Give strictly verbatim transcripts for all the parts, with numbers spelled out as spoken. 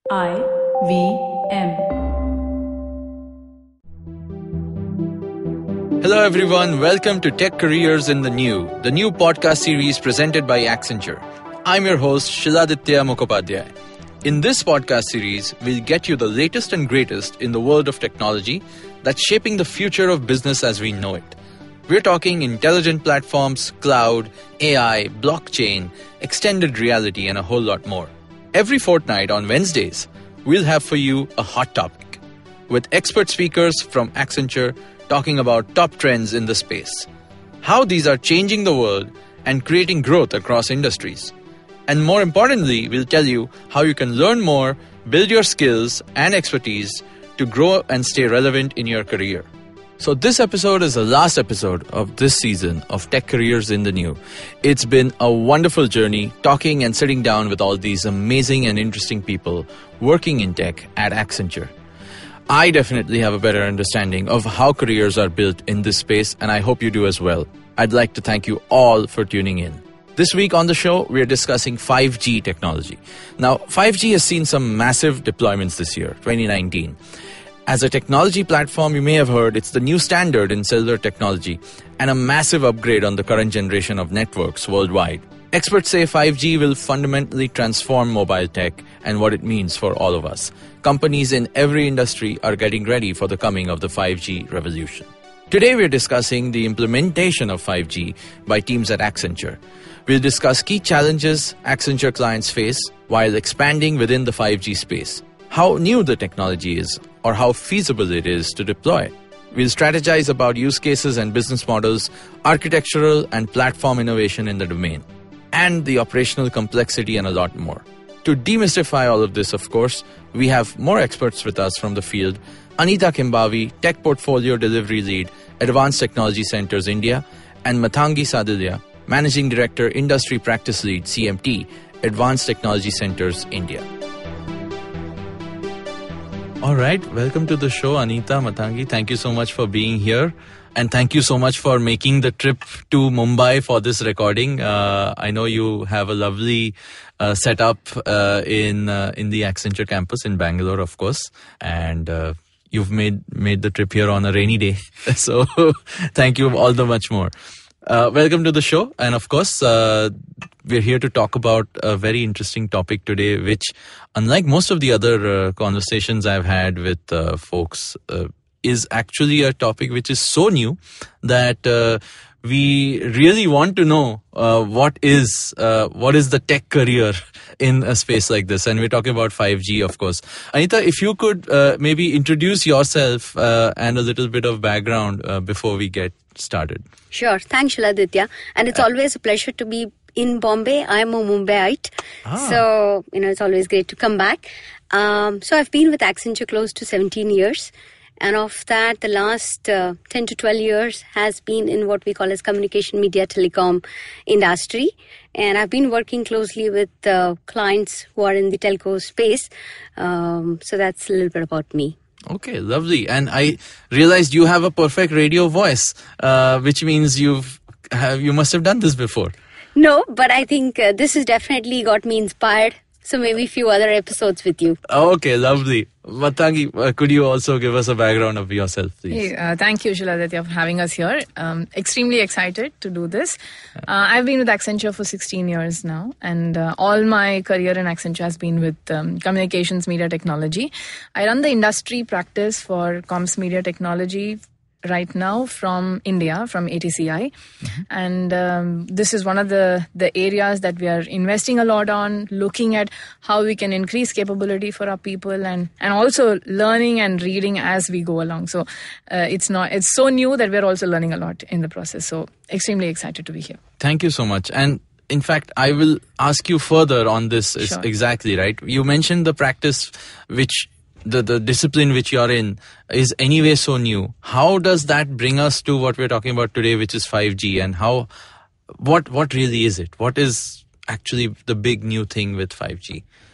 I V M. Hello everyone, welcome to Tech Careers in the New, the new podcast series presented by Accenture. I'm your host, Shiladitya Mukhopadhyay. In this podcast series, we'll get you the latest and greatest in the world of technology that's shaping the future of business as we know it. We're talking intelligent platforms, cloud, A I, blockchain, extended reality, and a whole lot more. Every fortnight on Wednesdays, we'll have for you a hot topic with expert speakers from Accenture talking about top trends in the space, how these are changing the world and creating growth across industries. And more importantly, we'll tell you how you can learn more, build your skills and expertise to grow and stay relevant in your career. So this episode is the last episode of this season of Tech Careers in the New. It's been a wonderful journey talking and sitting down with all these amazing and interesting people working in tech at Accenture. I definitely have a better understanding of how careers are built in this space, and I hope you do as well. I'd like to thank you all for tuning in. This week on the show, we're discussing five G technology. Now, five G has seen some massive deployments this year, twenty nineteen. As a technology platform, you may have heard it's the new standard in cellular technology and a massive upgrade on the current generation of networks worldwide. Experts say five G will fundamentally transform mobile tech and what it means for all of us. Companies in every industry are getting ready for the coming of the five G revolution. Today, we're discussing the implementation of five G by teams at Accenture. We'll discuss key challenges Accenture clients face while expanding within the five G space, how new the technology is, or how feasible it is to deploy. We'll strategize about use cases and business models, architectural and platform innovation in the domain, and the operational complexity and a lot more. To demystify all of this, of course, we have more experts with us from the field. Anita Kimbavi, Tech Portfolio Delivery Lead, Advanced Technology Centers India, and Mathangi Sadilya, Managing Director, Industry Practice Lead, C M T, Advanced Technology Centers India. All right, welcome to the show, Anita, Mathangi. Thank you so much for being here. And thank you so much for making the trip to Mumbai for this recording. Uh, I know you have a lovely uh, setup uh, in uh, in the Accenture campus in Bangalore, of course. And uh, you've made, made the trip here on a rainy day. So thank you all the much more. Uh, welcome to the show. And of course, uh, we're here to talk about a very interesting topic today, which, unlike most of the other uh, conversations I've had with uh, folks, uh, is actually a topic which is so new that uh, we really want to know uh, what is uh, what is the tech career in a space like this. And we're talking about five G, of course. Anita, if you could uh, maybe introduce yourself uh, and a little bit of background uh, before we get started. Sure. Thanks, Shiladitya. And it's uh, always a pleasure to be in Bombay. I'm a Mumbaiite. Ah. So, you know, it's always great to come back. Um, so I've been with Accenture close to seventeen years. And of that, the last uh, ten to twelve years has been in what we call as communication, media, telecom industry. And I've been working closely with uh, clients who are in the telco space. Um, so that's a little bit about me. Okay, lovely. And I realized you have a perfect radio voice, uh, which means you've have, you must have done this before. No, but I think uh, this has definitely got me inspired. So maybe a few other episodes with you. Okay, lovely. Mathangi, uh, could you also give us a background of yourself, please? Hey, uh, thank you, Shiladitya, for having us here. Um, extremely excited to do this. Uh, I've been with Accenture for sixteen years now, and uh, all my career in Accenture has been with um, communications, media technology. I run the industry practice for comms, media technology right now from India, from A T C I. Mm-hmm. And um, this is one of the, the areas that we are investing a lot on, looking at how we can increase capability for our people and, and also learning and reading as we go along. So uh, it's not it's so new that we're also learning a lot in the process. So extremely excited to be here. Thank you so much. And in fact, I will ask you further on this. Sure. Exactly, right? You mentioned the practice which The, the discipline which you're in is anyway so new. How does that bring us to what we're talking about today, which is five G, and how, what, what really is it? What is actually the big new thing with five G?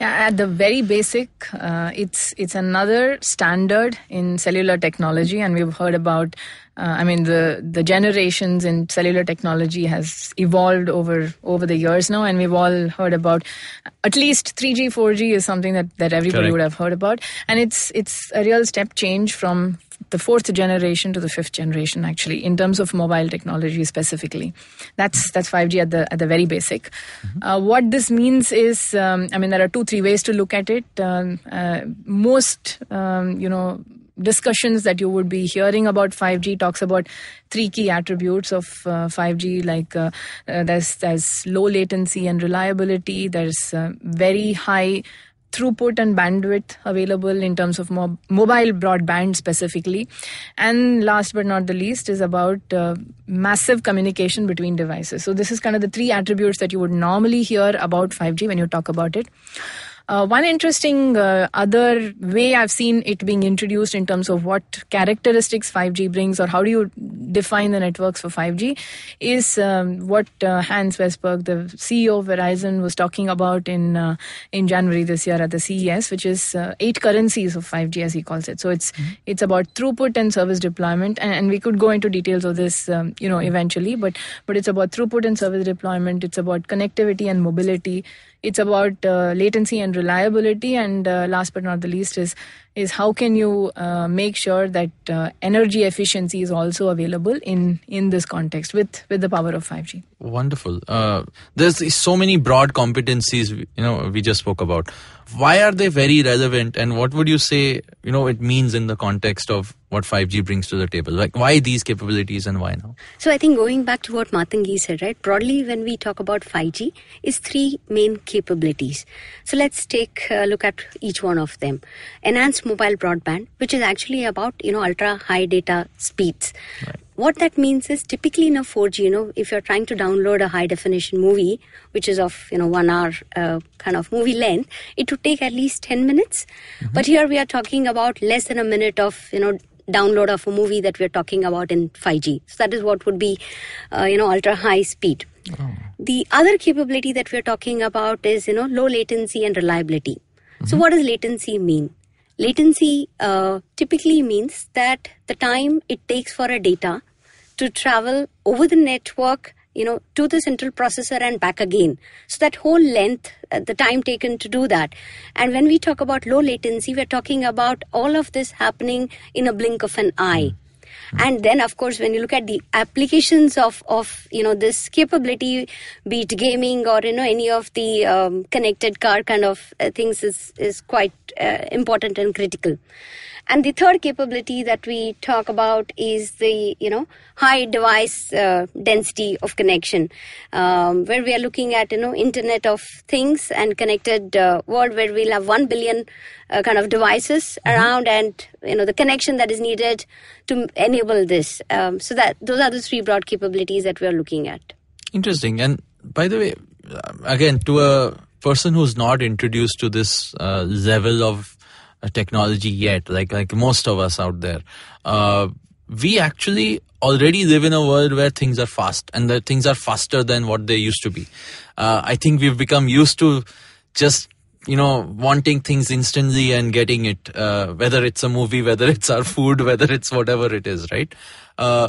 Yeah, at the very basic, uh, it's it's another standard in cellular technology, and we've heard about. Uh, I mean, the the generations in cellular technology has evolved over over the years now, and we've all heard about at least three G, four G is something that, that everybody Correct. would have heard about, and it's it's a real step change from the fourth generation to the fifth generation, actually, in terms of mobile technology specifically. That's that's five G at the at the very basic. Mm-hmm. Uh, what this means is, um, I mean, there are two, three ways to look at it. Um, uh, most, um, you know, discussions that you would be hearing about five G talks about three key attributes of uh, five G, like uh, uh, there's there's low latency and reliability. There's uh, very high throughput and bandwidth available in terms of mo- mobile broadband specifically. And last but not the least is about uh, massive communication between devices. So this is kind of the three attributes that you would normally hear about five G when you talk about it. Uh, one interesting uh, other way I've seen it being introduced in terms of what characteristics five G brings, or how do you define the networks for five G, is um, what uh, Hans Vestberg, the C E O of Verizon, was talking about in uh, in January this year at the C E S, which is uh, eight currencies of five G, as he calls it. So it's mm-hmm. it's about throughput and service deployment, and, and we could go into details of this, um, you know, eventually. But but it's about throughput and service deployment. It's about connectivity and mobility. It's about uh, latency and reliability, and uh, last but not the least is is how can you uh, make sure that uh, energy efficiency is also available in in this context with with the power of five G. Wonderful. Uh, there's so many broad competencies, you know, we just spoke about. Why are they very relevant, and what would you say, you know, it means in the context of what five G brings to the table? Like, why these capabilities and why now? So I think going back to what Matangi said, right? Broadly, when we talk about five G, is three main capabilities. So let's take a look at each one of them. Enhanced mobile broadband, which is actually about, you know, ultra high data speeds. Right. What that means is typically in a four G, you know, if you're trying to download a high definition movie, which is of, you know, one hour uh, kind of movie length, it would take at least ten minutes. Mm-hmm. But here we are talking about less than a minute of, you know, download of a movie that we're talking about in five G. So that is what would be, uh, you know, ultra high speed. Oh. The other capability that we're talking about is, you know, low latency and reliability. Mm-hmm. So what does latency mean? Latency uh, typically means that the time it takes for a data to travel over the network, you know, to the central processor and back again. So that whole length, uh, the time taken to do that. And when we talk about low latency, we're talking about all of this happening in a blink of an eye. And then, of course, when you look at the applications of, of you know, this capability, be it gaming or, you know, any of the um, connected car kind of uh, things is, is quite uh, important and critical. And the third capability that we talk about is the, you know, high device uh, density of connection, um, where we are looking at, you know, Internet of Things and connected uh, world, where we'll have one billion uh, kind of devices mm-hmm. around, and, you know, the connection that is needed to enable this. Um, so that those are the three broad capabilities that we are looking at. Interesting. And by the way, again, to a person who's not introduced to this uh, level of technology yet, like like most of us out there, uh, we actually already live in a world where things are fast, and that things are faster than what they used to be. Uh, I think we've become used to just, you know, wanting things instantly and getting it, uh, whether it's a movie, whether it's our food, whether it's whatever it is, right? Uh,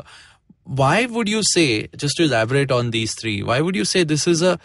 why would you say, just to elaborate on these three, why would you say this is a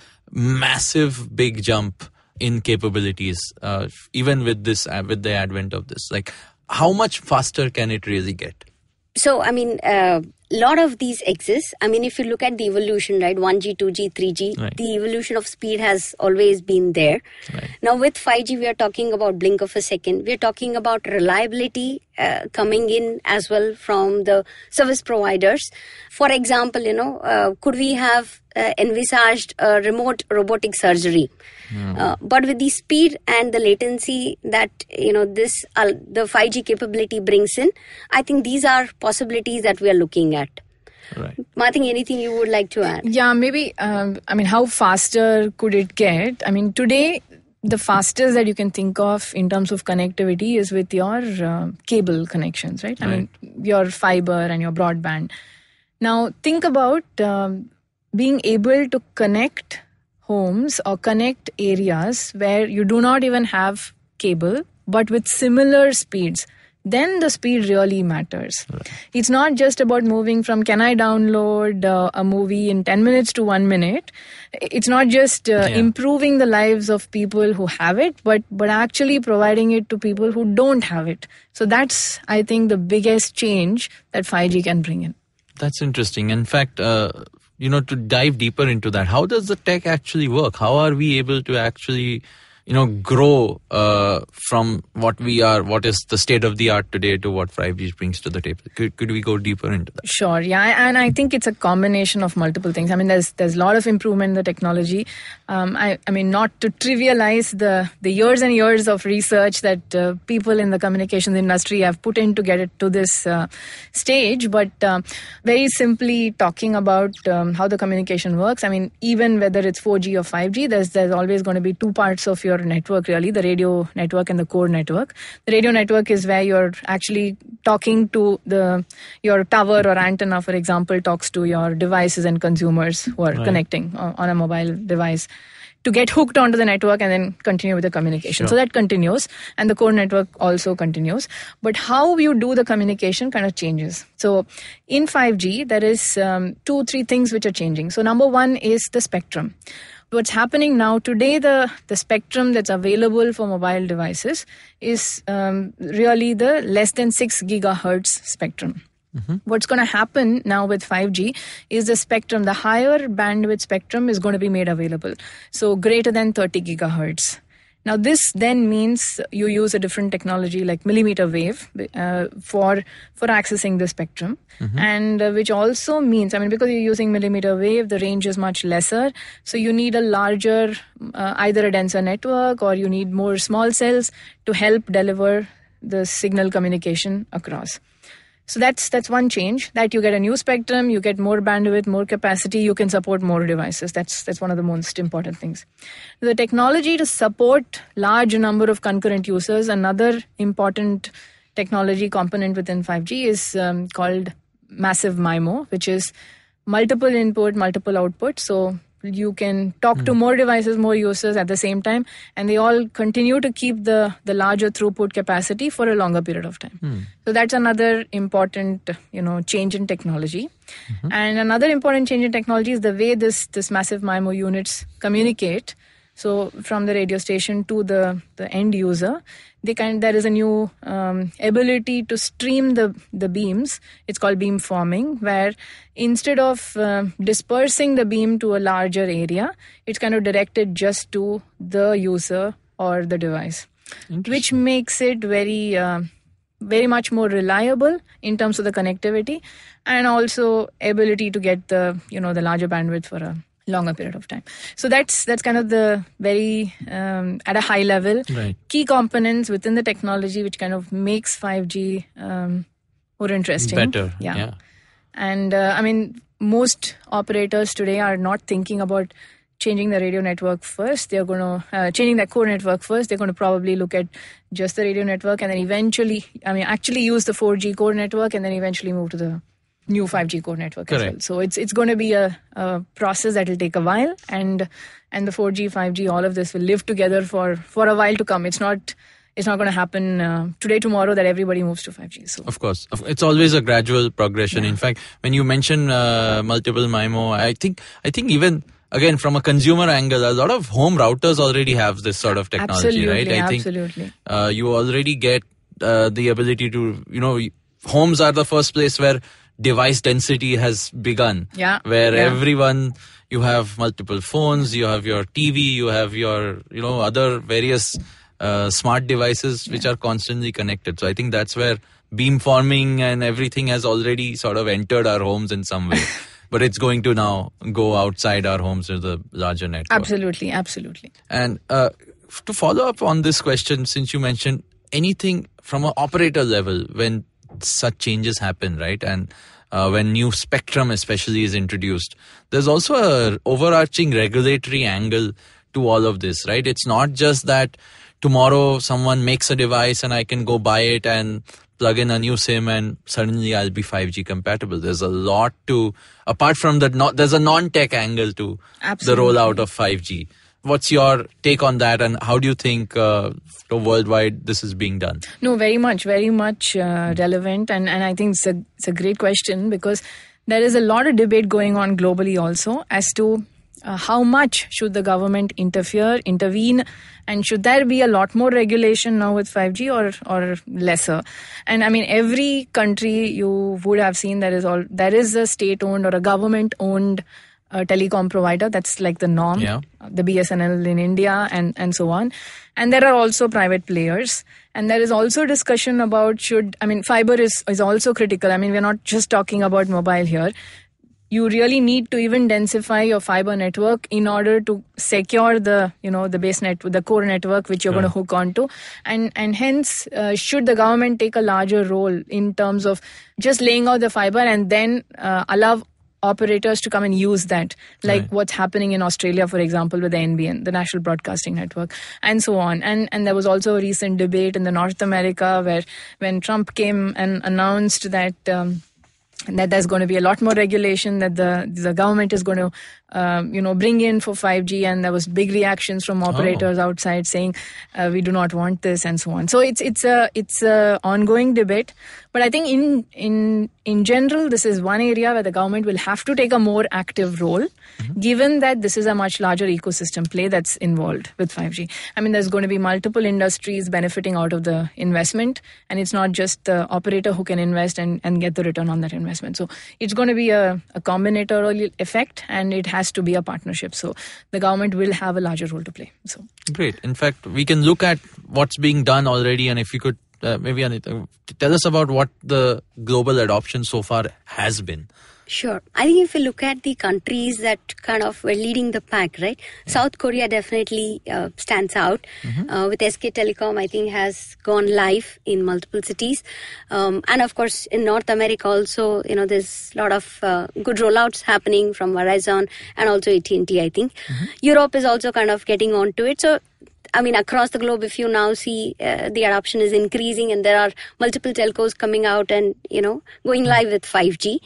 massive big jump in capabilities, uh, even with this, uh, with the advent of this? Like, how much faster can it really get? So, I mean, a uh, lot of these exist. I mean, if you look at the evolution, right, one G, two G, three G, right. the evolution of speed has always been there. Right. Now, with five G, we are talking about blink of a second. We are talking about reliability uh, coming in as well from the service providers. For example, you know, uh, could we have uh, envisaged a remote robotic surgery? Mm. Uh, but with the speed and the latency that, you know, this uh, the five G capability brings in, I think these are possibilities that we are looking at. Right. Martin, anything you would like to add? Yeah, maybe, um, I mean, how faster could it get? I mean, today, the fastest that you can think of in terms of connectivity is with your uh, cable connections, right? right? I mean, your fiber and your broadband. Now, think about um, being able to connect homes or connect areas where you do not even have cable, but with similar speeds, then the speed really matters. Right. It's not just about moving from can I download uh, a movie in ten minutes to one minute. It's not just uh, yeah. improving the lives of people who have it, but but actually providing it to people who don't have it. So that's, I think, the biggest change that five G can bring in. That's interesting. In fact, uh, you know, to dive deeper into that, how does the tech actually work? How are we able to actually, you know, grow uh, from what we are, what is the state of the art today to what five G brings to the table? Could, could we go deeper into that? Sure, yeah, and I think it's a combination of multiple things. I mean, there's there's a lot of improvement in the technology. Um, I, I mean, not to trivialize the, the years and years of research that uh, people in the communications industry have put in to get it to this uh, stage, but um, very simply talking about um, how the communication works. I mean, even whether it's four G or five G, there's there's always going to be two parts of your network, really, the radio network and the core network. The radio network is where you're actually talking to the your tower or antenna, for example, talks to your devices and consumers who are right. connecting on a mobile device to get hooked onto the network and then continue with the communication. Sure. So that continues, and the core network also continues. But how you do the communication kind of changes. So in five G, there is um, two, three things which are changing. So number one is the spectrum. What's happening now today, the, the spectrum that's available for mobile devices is um, really the less than six gigahertz spectrum. Mm-hmm. What's going to happen now with five G is the spectrum, the higher bandwidth spectrum is going to be made available. So greater than thirty gigahertz. Now this then means you use a different technology like millimeter wave uh, for for accessing the spectrum, mm-hmm. and uh, which also means, I mean, because you're using millimeter wave, the range is much lesser. So you need a larger, uh, either a denser network or you need more small cells to help deliver the signal communication across. So that's that's one change, that you get a new spectrum, you get more bandwidth, more capacity, you can support more devices. That's that's one of the most important things. The technology to support large number of concurrent users, another important technology component within five G is um, called massive MIMO, which is multiple input, multiple output. So you can talk mm. to more devices, more users at the same time, and they all continue to keep the, the larger throughput capacity for a longer period of time. Mm. So that's another important, you know, change in technology. Mm-hmm. And another important change in technology is the way this, this massive MIMO units communicate. So from the radio station to the, the end user, they kind there is a new um, ability to stream the, the beams. It's called beam forming, where instead of uh, dispersing the beam to a larger area, it's kind of directed just to the user or the device, which makes it very, uh, very much more reliable in terms of the connectivity and also ability to get the, you know, the larger bandwidth for a longer period of time. So that's that's kind of the very, um, at a high level, right. key components within the technology which kind of makes five G um, more interesting. Better, yeah. yeah. And uh, I mean, most operators today are not thinking about changing the radio network first. They're going to, uh, changing their core network first. They're going to probably look at just the radio network and then eventually, I mean, actually use the four G core network and then eventually move to the new five G core network Correct. As well. So it's it's going to be a, a process that will take a while, and and the four G, five G, all of this will live together for, for a while to come. It's not it's not going to happen uh, today, tomorrow that everybody moves to five G. So of course, it's always a gradual progression. Yeah. In fact, when you mention uh, multiple MIMO, I think I think even again from a consumer angle, a lot of home routers already have this sort of technology, absolutely, right? I absolutely. think uh, you already get uh, the ability to, you know, homes are the first place where device density has begun, yeah, where yeah. everyone, you have multiple phones, you have your T V, you have your, you know, other various uh, smart devices yeah. which are constantly connected. So I think that's where beamforming and everything has already sort of entered our homes in some way. But it's going to now go outside our homes to the larger network. Absolutely, absolutely. And uh, to follow up on this question, since you mentioned anything from an operator level, when such changes happen, right? And uh, when new spectrum especially is introduced, there's also a overarching regulatory angle to all of this, right? It's not just that tomorrow someone makes a device and I can go buy it and plug in a new SIM and suddenly I'll be five G compatible. There's a lot to, apart from that, not, there's a non-tech angle to Absolutely. the rollout of five G. What's your take on that, and how do you think uh, worldwide this is being done? No, very much, very much uh, relevant, and, and I think it's a, it's a great question, because there is a lot of debate going on globally also as to uh, how much should the government interfere, intervene, and should there be a lot more regulation now with five G or or lesser? And I mean, every country you would have seen there is all there is a state-owned or a government-owned a telecom provider. That's like the norm, yeah. the B S N L in India and, and so on. And there are also private players. And there is also discussion about should, I mean, fiber is, is also critical. I mean, we're not just talking about mobile here. You really need to even densify your fiber network in order to secure the, you know, the base net, the core network which you're Right. going to hook onto. And, and hence, uh, should the government take a larger role in terms of just laying out the fiber and then uh, allow operators to come and use that, like Right. what's happening in Australia, for example, with the N B N, the National Broadcasting Network, and so on. And and there was also a recent debate in the North America where when Trump came and announced that um, that there's going to be a lot more regulation, that the the government is going to um, you know bring in for five G, and there was big reactions from operators Oh. outside saying uh, we do not want this and so on. So it's it's a it's a ongoing debate. But I think in in in general, this is one area where the government will have to take a more active role, mm-hmm. given that this is a much larger ecosystem play that's involved with five G. I mean, there's going to be multiple industries benefiting out of the investment, and it's not just the operator who can invest and, and get the return on that investment. So it's going to be a, a combinatorial effect, and it has to be a partnership. So the government will have a larger role to play. So Great. In fact, we can look at what's being done already, and if you could Uh, maybe Anita, tell us about what the global adoption so far has been. Sure. I think if you look at the countries that kind of were leading the pack, right? Yeah. South Korea definitely uh, stands out. Mm-hmm. Uh, with S K Telecom, I think has gone live in multiple cities. Um, and of course, in North America also, you know, there's a lot of uh, good rollouts happening from Verizon and also A T and T, I think. Mm-hmm. Europe is also kind of getting onto it. So, I mean, across the globe, if you now see uh, the adoption is increasing and there are multiple telcos coming out and, you know, going live with five G.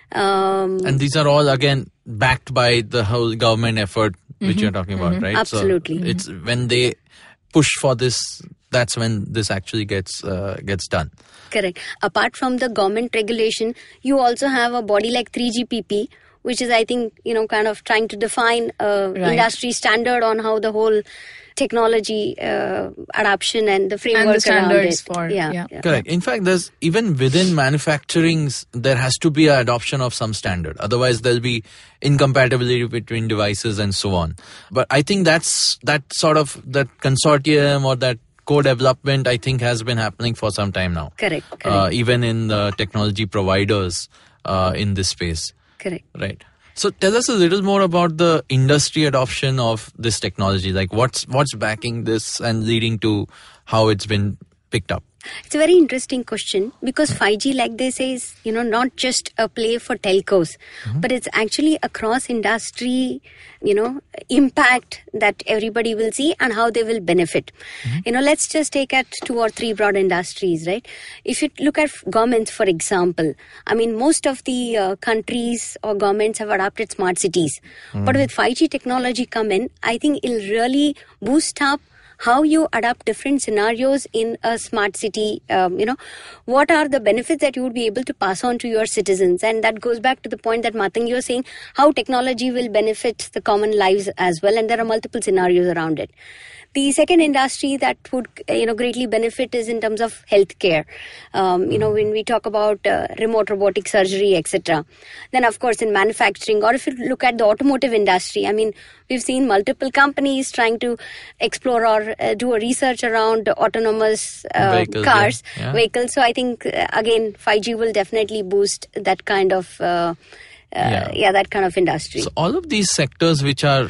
Um, and these are all, again, backed by the whole government effort which mm-hmm, you're talking about, mm-hmm. right? Absolutely. So it's when they push for this, that's when this actually gets uh, gets done. Correct. Apart from the government regulation, you also have a body like three G P P, which is, I think, you know, kind of trying to define a right. industry standard on how the whole technology uh, adoption and the framework and the standards around it. For, yeah, yeah. yeah. Correct. In fact, there's even within manufacturing, there has to be an adoption of some standard. Otherwise, there'll be incompatibility between devices and so on. But I think that's that sort of that consortium or that co-development, I think, has been happening for some time now. Correct. correct. Uh, even in the technology providers uh, in this space. Correct. Right. So tell us a little more about the industry adoption of this technology. Like what's what's backing this and leading to how it's been picked up? It's a very interesting question because five G, like they say, is, you know, not just a play for telcos, mm-hmm. but it's actually across industry, you know, impact that everybody will see and how they will benefit. Mm-hmm. You know, let's just take at two or three broad industries, right? If you look at governments, for example, I mean, most of the uh, countries or governments have adopted smart cities. Mm-hmm. But with five G technology come in, I think it'll really boost up how you adapt different scenarios in a smart city. Um, you know, what are the benefits that you would be able to pass on to your citizens? And that goes back to the point that Matang, you were saying, how technology will benefit the common lives as well. And there are multiple scenarios around it. The second industry that would, you know, greatly benefit is in terms of healthcare. Um, you know, when we talk about uh, remote robotic surgery, et cetera. Then, of course, in manufacturing, or if you look at the automotive industry, I mean, we've seen multiple companies trying to explore or uh, do a research around autonomous uh, vehicles, cars, yeah. Yeah. vehicles. So I think, uh, again, five G will definitely boost that kind of, uh, uh, yeah. yeah, that kind of industry. So all of these sectors which are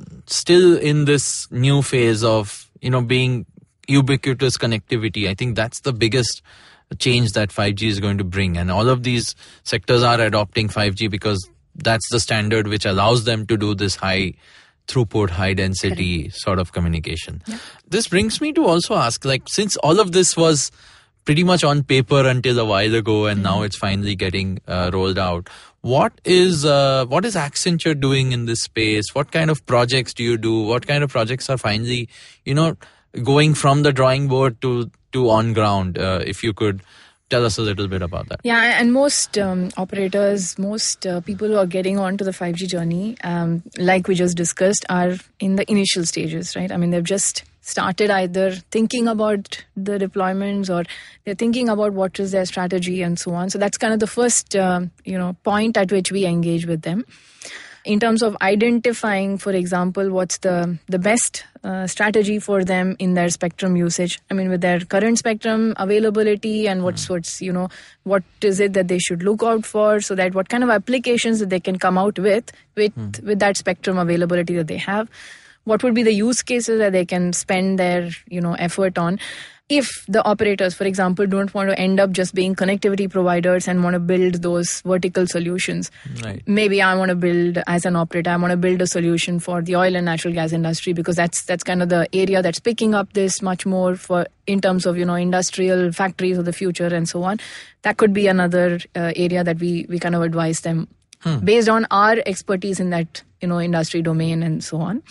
still in this new phase of, you know, being ubiquitous connectivity, I think that's the biggest change that five G is going to bring. And all of these sectors are adopting five G because that's the standard which allows them to do this high throughput, high density Correct. Sort of communication. Yeah. This brings me to also ask, like, since all of this was pretty much on paper until a while ago, and now it's finally getting uh, rolled out. What is uh, what is Accenture doing in this space? What kind of projects do you do? What kind of projects are finally, you know, going from the drawing board to to on ground? Uh, if you could tell us a little bit about that. Yeah, and most um, operators, most uh, people who are getting onto the five G journey, um, like we just discussed, are in the initial stages, right? I mean, they've just started either thinking about the deployments, or they're thinking about what is their strategy and so on. So that's kind of the first, uh, you know, point at which we engage with them. In terms of identifying, for example, what's the, the best uh, strategy for them in their spectrum usage. I mean, with their current spectrum availability and what's, what's, you know, what is it that they should look out for, so that what kind of applications that they can come out with, with, mm. with that spectrum availability that they have. What would be the use cases that they can spend their, you know, effort on? If the operators, for example, don't want to end up just being connectivity providers and want to build those vertical solutions. Right. Maybe I want to build, as an operator, I want to build a solution for the oil and natural gas industry, because that's that's kind of the area that's picking up this much more for in terms of, you know, industrial factories of the future and so on. That could be another uh, area that we, we kind of advise them hmm. based on our expertise in that, you know, industry domain and so on.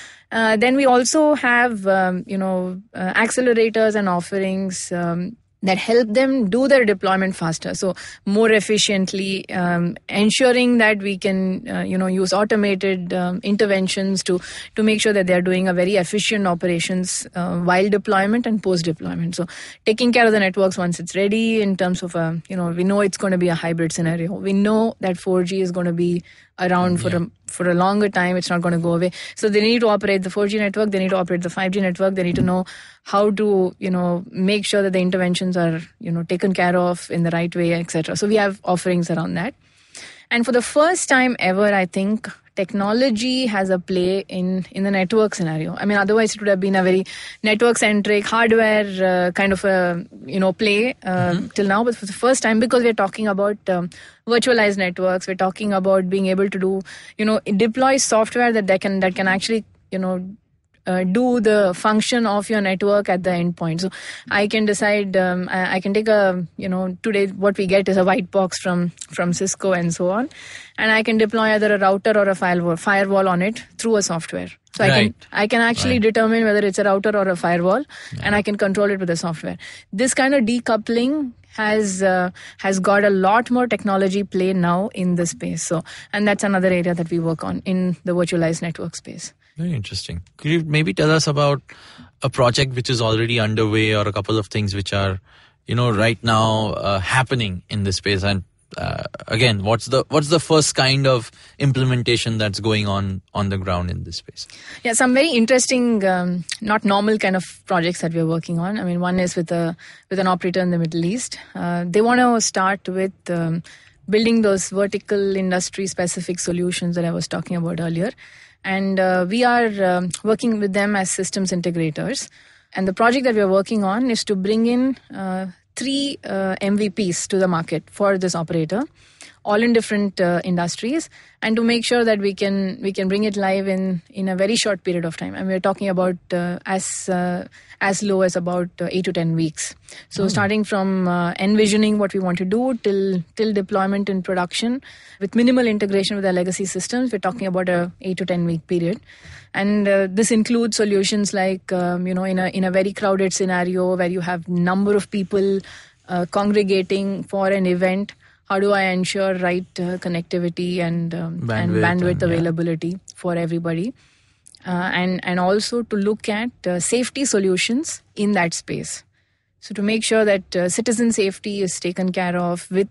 Uh, then we also have, um, you know, uh, accelerators and offerings um, that help them do their deployment faster. So more efficiently, um, ensuring that we can, uh, you know, use automated um, interventions to, to make sure that they're doing a very efficient operations uh, while deployment and post deployment. So taking care of the networks once it's ready in terms of, a, you know, we know it's going to be a hybrid scenario. We know that four G is going to be around for yeah. a for a longer time. It's not going to go away. So they need to operate the four G network. They need to operate the five G network. They need to know how to, you know, make sure that the interventions are, you know, taken care of in the right way, et cetera. So we have offerings around that. And for the first time ever, I think technology has a play in, in the network scenario. I mean, otherwise it would have been a very network-centric, hardware uh, kind of a, you know, play uh, mm-hmm. till now. But for the first time, because we're talking about um, virtualized networks, we're talking about being able to do, you know, deploy software that they can that can actually, you know, Uh, do the function of your network at the endpoint. So I can decide, um, I, I can take a, you know, today what we get is a white box from, from Cisco and so on. And I can deploy either a router or a firewall, firewall on it through a software. So right. I can I can actually right. determine whether it's a router or a firewall, yeah. and I can control it with the software. This kind of decoupling has uh, has got a lot more technology play now in this space. So, and that's another area that we work on in the virtualized network space. Very interesting. Could you maybe tell us about a project which is already underway, or a couple of things which are, you know, right now uh, happening in this space? And uh, again, what's the what's the first kind of implementation that's going on on the ground in this space? Yeah, some very interesting, um, not normal kind of projects that we're working on. I mean, one is with a with an operator in the Middle East. Uh, they want to start with um, building those vertical industry specific solutions that I was talking about earlier. And uh, we are um, working with them as systems integrators. And the project that we are working on is to bring in uh, three uh, M V Ps to the market for this operator, all in different uh, industries, and to make sure that we can we can bring it live in, in a very short period of time. And we're talking about uh, as uh, as low as about uh, eight to ten weeks. So mm. starting from uh, envisioning what we want to do till till deployment in production, with minimal integration with our legacy systems, we're talking about a eight to ten week period. And uh, this includes solutions like um, you know in a in a very crowded scenario where you have number of people uh, congregating for an event. How do I ensure right uh, connectivity and um, bandwidth and bandwidth and, availability yeah. for everybody, uh, and and also to look at uh, safety solutions in that space. So to make sure that uh, citizen safety is taken care of with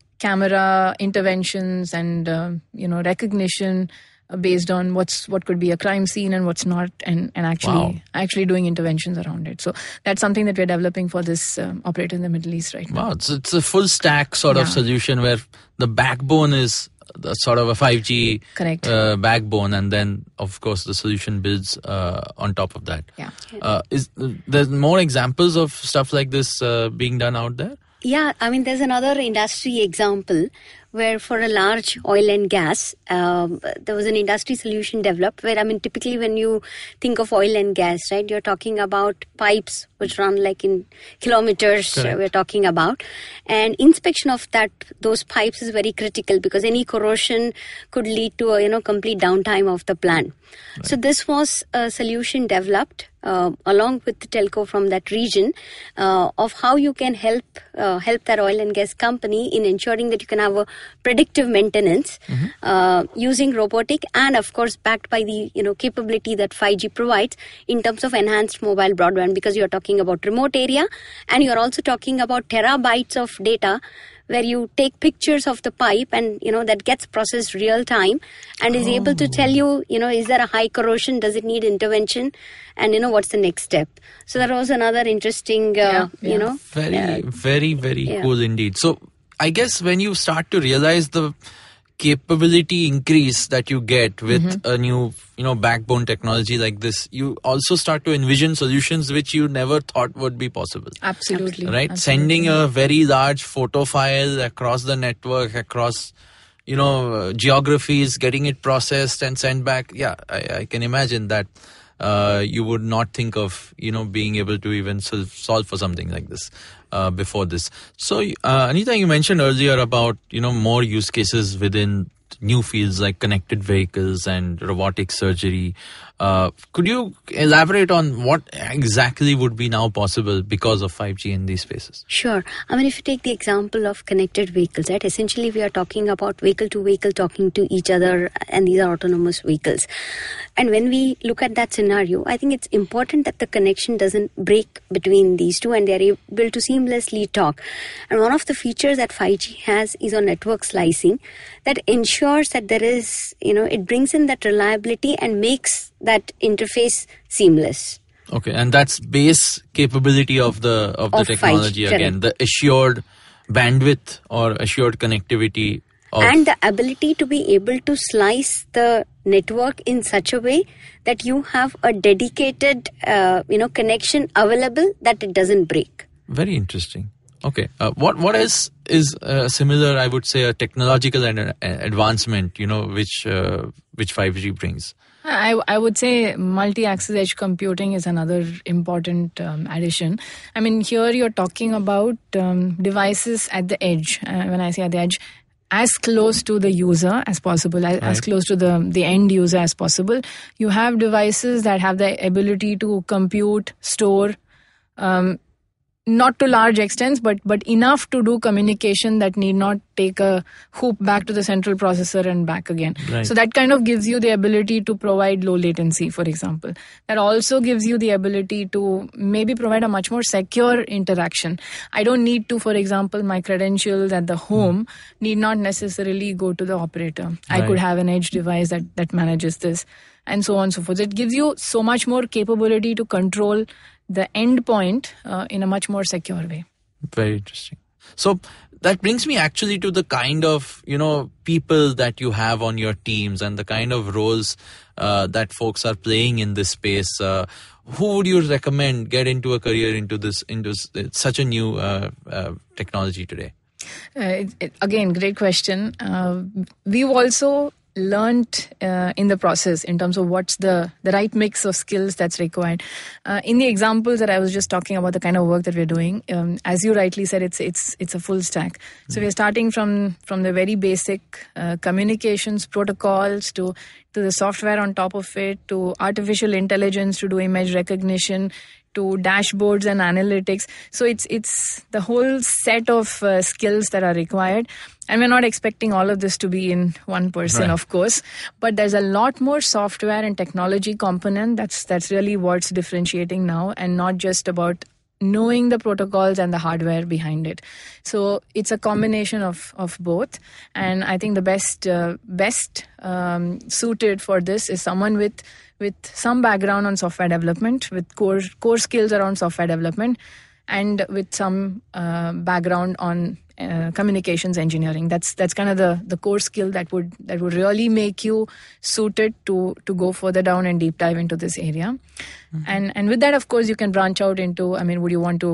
camera interventions and uh, you know recognition based on what's what could be a crime scene and what's not, and, and actually wow. actually doing interventions around it. So that's something that we're developing for this um, operator in the Middle East right now. Wow, it's, it's a full stack sort yeah. of solution where the backbone is the sort of a five G Correct. Uh, backbone, and then of course the solution builds uh, on top of that. Yeah. Uh, is there's more examples of stuff like this uh, being done out there? Yeah, I mean, there's another industry example where for a large oil and gas, um, there was an industry solution developed where, I mean, typically when you think of oil and gas, right, you're talking about pipes which run like in kilometers, uh, we're talking about. And inspection of that, those pipes is very critical because any corrosion could lead to a, you know, complete downtime of the plant. Right. So this was a solution developed uh, along with the telco from that region uh, of how you can help uh, help that oil and gas company in ensuring that you can have a predictive maintenance mm-hmm. uh, using robotic and of course backed by the you know capability that five G provides in terms of enhanced mobile broadband, because you're talking about remote area and you're also talking about terabytes of data where you take pictures of the pipe and, you know, that gets processed real time and is oh. able to tell you, you know, is there a high corrosion? Does it need intervention? And, you know, what's the next step? So that was another interesting, uh, yeah, yeah. you know. Very, uh, very, very yeah. cool indeed. So I guess when you start to realize the capability increase that you get with mm-hmm. a new, you know, backbone technology like this, you also start to envision solutions which you never thought would be possible. Absolutely. Right? Absolutely. Sending a very large photo file across the network, across, you know, uh, geographies, getting it processed and sent back. Yeah, I, I can imagine that uh, you would not think of, you know, being able to even sol- solve for something like this. Uh, before this. So, uh, Anita, you mentioned earlier about, you know, more use cases within new fields like connected vehicles and robotic surgery. Uh, could you elaborate on what exactly would be now possible because of five G in these spaces? Sure. I mean, if you take the example of connected vehicles, right, essentially we are talking about vehicle to vehicle talking to each other, and these are autonomous vehicles. And when we look at that scenario, I think it's important that the connection doesn't break between these two and they're able to seamlessly talk. And one of the features that five G has is on network slicing that ensures that there is, you know, it brings in that reliability and makes that interface seamless. Okay, and that's base capability of the of the of technology five G, again, correct. The assured bandwidth or assured connectivity. Of and the ability to be able to slice the network in such a way that you have a dedicated, uh, you know, connection available that it doesn't break. Very interesting. Okay, uh, what what is is uh, similar? I would say a technological and uh, advancement, you know, which uh, which five G brings. I, I would say multi-access edge computing is another important um, addition. I mean, here you're talking about um, devices at the edge. Uh, when I say at the edge, as close to the user as possible, as, right. as close to the, the end user as possible. You have devices that have the ability to compute, store, um, not to large extents, but but enough to do communication that need not take a hoop back to the central processor and back again. Right. So that kind of gives you the ability to provide low latency, for example. That also gives you the ability to maybe provide a much more secure interaction. I don't need to, for example, my credentials at the home mm. need not necessarily go to the operator. Right. I could have an edge device that, that manages this, and so on and so forth. It gives you so much more capability to control the endpoint uh, in a much more secure way. Very interesting. So that brings me actually to the kind of, you know, people that you have on your teams and the kind of roles uh, that folks are playing in this space. Uh, who would you recommend get into a career into this, into such a new uh, uh, technology today? Uh, it, it, again, great question. Uh, we've also learned uh, in the process in terms of what's the, the right mix of skills that's required. Uh, in the examples that I was just talking about, the kind of work that we're doing, um, as you rightly said, it's it's it's a full stack. So mm-hmm. we're starting from from the very basic uh, communications protocols to to the software on top of it, to artificial intelligence to do image recognition, to dashboards and analytics. So it's it's the whole set of uh, skills that are required. And we're not expecting all of this to be in one person, right. of course. But there's a lot more software and technology component. That's that's really what's differentiating now, and not just about knowing the protocols and the hardware behind it. So it's a combination of, of both. And I think the best uh, best um, suited for this is someone with with some background on software development, with core core skills around software development, and with some uh, background on uh, communications engineering. That's that's kind of the, the core skill that would that would really make you suited to to go further down and deep dive into this area. Mm-hmm. And and with that, of course, you can branch out into, I mean, would you want to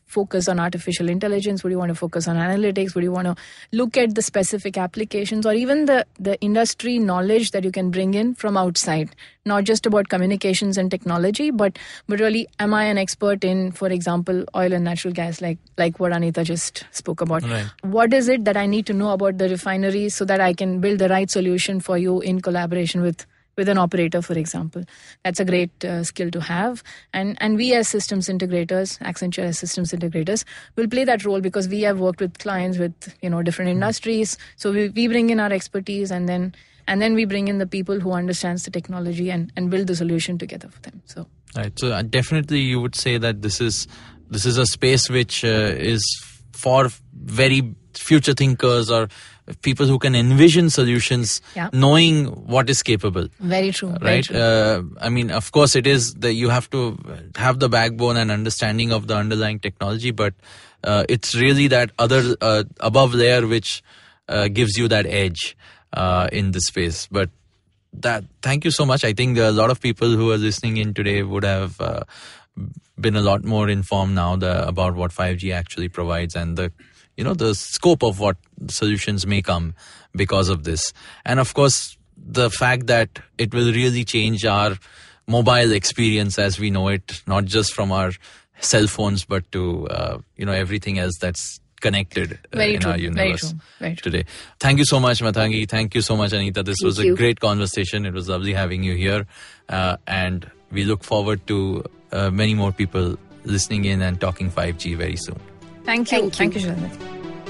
focus on artificial intelligence? Would you want to focus on analytics? Would you want to look at the specific applications or even the, the industry knowledge that you can bring in from outside? Not just about communications and technology, but but really, am I an expert in, for example, oil and natural gas, like like what Anita just spoke about? Right. What is it that I need to know about the refineries so that I can build the right solution for you in collaboration with with an operator, for example? That's a great uh, skill to have. And and we as systems integrators, Accenture as systems integrators, will play that role because we have worked with clients with, you know, different industries. So we, we bring in our expertise and then and then we bring in the people who understands the technology and, and build the solution together for them. So Right. So uh, definitely you would say that this is this is a space which uh, is for very future thinkers or people who can envision solutions, yeah. knowing what is capable. Very true. Very Right. true. Uh, I mean, of course, it is that you have to have the backbone and understanding of the underlying technology, but uh, it's really that other uh, above layer which uh, gives you that edge uh, in this space. But that, thank you so much. I think a lot of people who are listening in today would have uh, been a lot more informed now the, about what five G actually provides and the you know, the scope of what solutions may come because of this. And of course, the fact that it will really change our mobile experience as we know it, not just from our cell phones, but to, uh, you know, everything else that's connected uh, Very in true. our universe Very true. Very true. today. Thank you so much, Matangi. Thank you so much, Anita. This Thank was a you. great conversation. It was lovely having you here. Uh, and we look forward to uh, many more people listening in and talking five G very soon. Thank you. Thank you. Thank you, Shilada.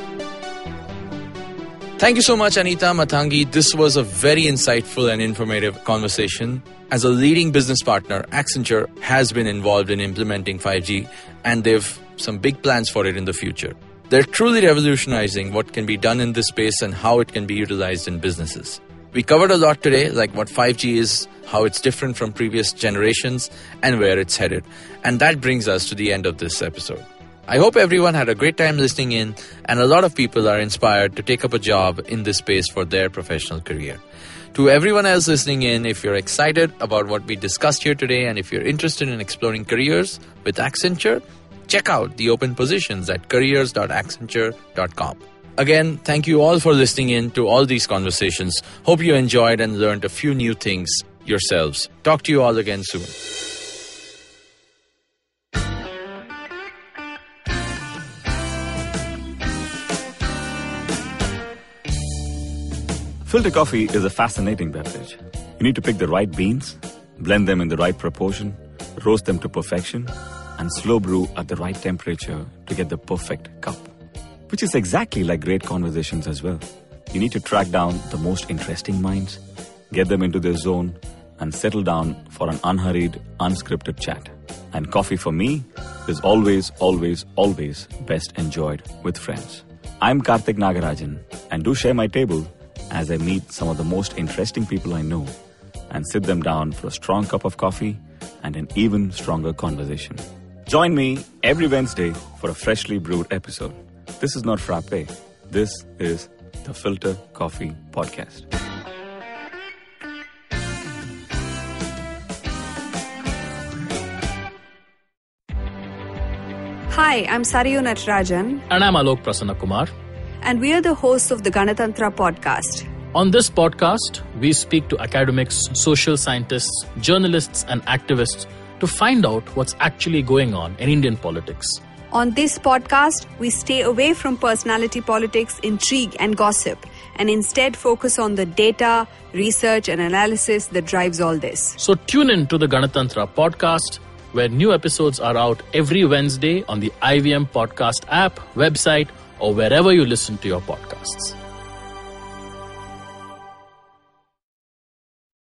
Thank you so much, Anita, Matangi. This was a very insightful and informative conversation. As a leading business partner, Accenture has been involved in implementing five G and they've some big plans for it in the future. They're truly revolutionizing what can be done in this space and how it can be utilized in businesses. We covered a lot today, like what five G is, how it's different from previous generations, and where it's headed. And that brings us to the end of this episode. I hope everyone had a great time listening in, and a lot of people are inspired to take up a job in this space for their professional career. To everyone else listening in, if you're excited about what we discussed here today, and if you're interested in exploring careers with Accenture, check out the open positions at careers dot accenture dot com. Again, thank you all for listening in to all these conversations. Hope you enjoyed and learned a few new things yourselves. Talk to you all again soon. Filter coffee is a fascinating beverage. You need to pick the right beans, blend them in the right proportion, roast them to perfection, and slow brew at the right temperature to get the perfect cup. Which is exactly like great conversations as well. You need to track down the most interesting minds, get them into their zone, and settle down for an unhurried, unscripted chat. And coffee for me is always, always, always best enjoyed with friends. I'm Karthik Nagarajan, and do share my table as I meet some of the most interesting people I know and sit them down for a strong cup of coffee and an even stronger conversation. Join me every Wednesday for a freshly brewed episode. This is not frappe. This is the Filter Coffee Podcast. Hi, I'm Sarayu Natarajan, And I'm Alok Prasanna Kumar. and we are the hosts of the Ganatantra podcast. On this podcast, we speak to academics, social scientists, journalists, and activists to find out what's actually going on in Indian politics. On this podcast, we stay away from personality politics, intrigue, and gossip, and instead focus on the data, research, and analysis that drives all this. So tune in to the Ganatantra podcast, where new episodes are out every Wednesday on the I V M Podcast app, website, or wherever you listen to your podcasts.